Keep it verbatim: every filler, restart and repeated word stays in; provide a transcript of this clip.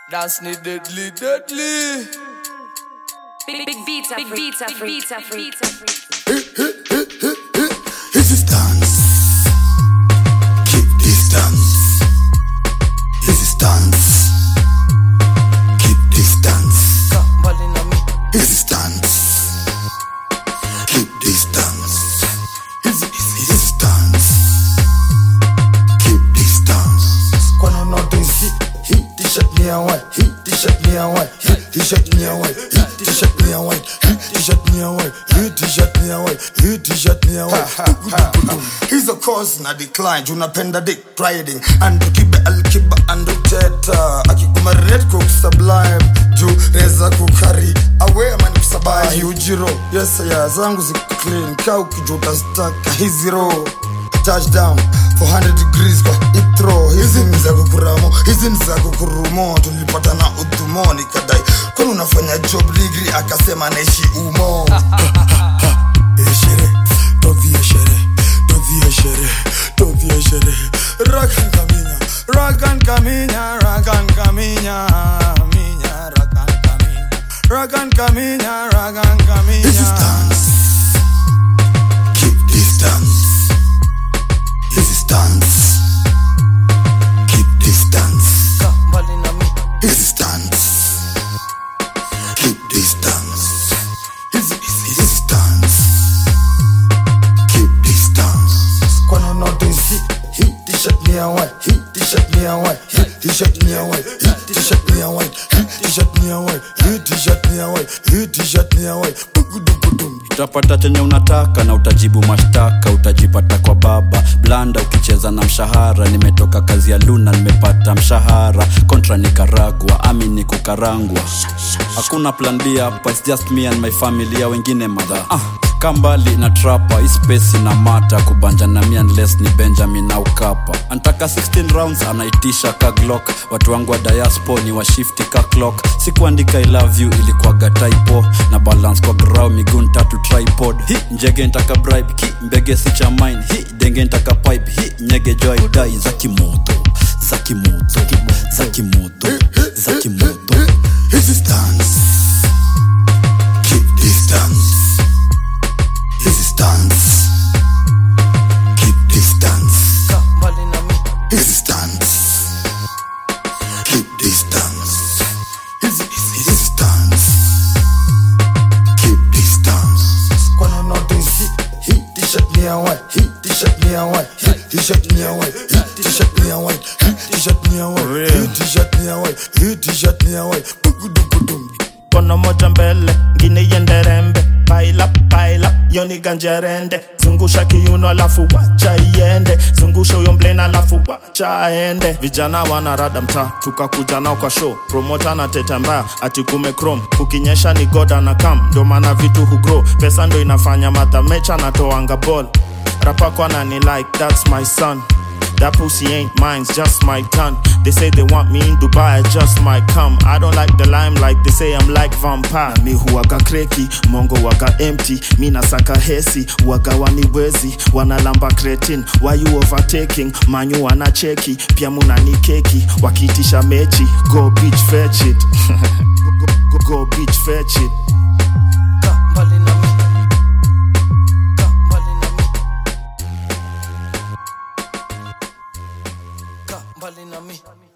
Dance ni deadly, deadly. Big, big beats, big beats, big beats, big beats. This is dance. Keep distance. This is dance. Keep distance. This is dance. Keep distance. This is dance. Keep distance. Kwano notice hit, hit, t-shirt me away, hit, t-shirt me away, hit, t-shirt me away, hit, t-shirt me away, hit, t-shirt me away, hit, t-shirt me away, hit, t-shirt me away. He's a cause na decline, unapenda dick riding, and kibe al-kiba and uteta, akikuma red cook sublime, ju reza kukari, away man kusabai, ujiro, yes ya zangu zi clean, kau kijuta staka, hizi ro. Touchdown, four hundred degrees kwa itro. Hizi niza kukuramo, hizi niza kukurumo. Tulipata na utumo nikadai kwani unafanya job degree, akasema naishi umo. Eshere, tovi eshere, tovi eshere, tovi eshere. Rakan kaminya, rakan kaminya, rakan kaminya, minya, rakan kaminya, rakan kaminya, rakan kaminya. This is dance. Keep distance. This is dance. Keep distance. This is dance. Keep distance. This is dance. Keep distance. Kwano notice hit, hit, t-shirt me away, hit, t-shirt me away, hit, t-shirt me away, hit, t-shirt me away, hit, t-shirt me away, hit, t-shirt me away, hit, t-shirt me away. Utapata chenye unataka na utajibu mashtaka, utajipata kwa baba blanda ukicheza na mshahara. Nimetoka kazi ya Luna nimepata mshahara, kontra nikaragwa, ami ni kukarangwa. Hakuna plan B hapa, it's just me and my family, ya wengine madha ah. Kambali na trapa, ispesi na mata, kubanja na mi unless ni Benjamin au Kapa. Antaka sixteen rounds, anaitisha ka Glock. Watu wangu wa diaspora ni wa shifty ka clock. Sikuandika I love you, ilikuwaga typo. Na balance kwa grau, miguu tatu tripod. Hi, njege ntaka bribe, ki, mbege si cha mine. Hi, denge ntaka pipe, hi, nyege joy die. Zaki moto, zaki moto, zaki moto, zaki moto. This is dance. Keep distance. This is dance. Keep distance. This is dance. Keep distance. This is dance. Keep distance. Kwano notice hit, hit, t-shirt me away, hit, t-shirt me away, hit, t-shirt me away, hit, t-shirt me away, hit, t-shirt me away, hit, t-shirt me away, hit, t-shirt me away. Kono moja mbele, ngine yende rembe. Paila, paila, yoni ganjerende. Zungusha kiuno alafu wacha iende. Zungusha uyo mblena alafu wacha aende. Vijana wanarada mta, tukakuja nao kwa show. Promoter na teta mbaya, ati kume chrome. Ukinyesha ni goda na kam, ndo maana vitu hugrow. Pesa ndo inafanya madha mecha na toanga ball. Rapa kwa nani like, that's my son. That pussy ain't mine, it's just my tongue. They say they want me in Dubai, I just might come. I don't like the limelight, they say I'm like vampire. Mi huwaga kreki, mongo waga empty. Mi nasaka hesi, waga waniwezi. Wanalamba cretin, why you overtaking? Manyu wanacheki, pia munani keki. Wakitisha mechi, go bitch fetch it. go, go, go bitch fetch it. Balina me.